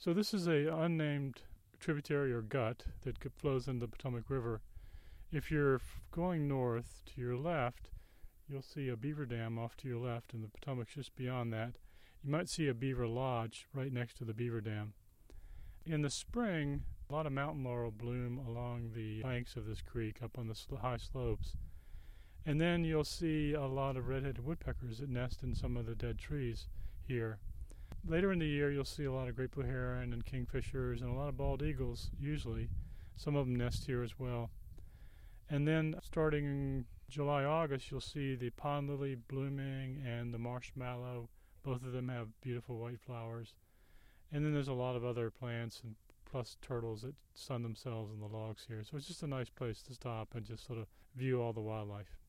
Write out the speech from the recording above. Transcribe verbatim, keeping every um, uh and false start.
So this is a unnamed tributary or gut that flows into the Potomac River. If you're going north to your left, you'll see a beaver dam off to your left, and the Potomac's just beyond that. You might see a beaver lodge right next to the beaver dam. In the spring, a lot of mountain laurel bloom along the banks of this creek up on the sl- high slopes. And then you'll see a lot of red-headed woodpeckers that nest in some of the dead trees here. Later in the year, you'll see a lot of great blue heron and kingfishers and a lot of bald eagles, usually. Some of them nest here as well. And then starting in July, August, you'll see the pond lily blooming and the marshmallow. Both of them have beautiful white flowers. And then there's a lot of other plants and plus turtles that sun themselves in the logs here. So it's just a nice place to stop and just sort of view all the wildlife.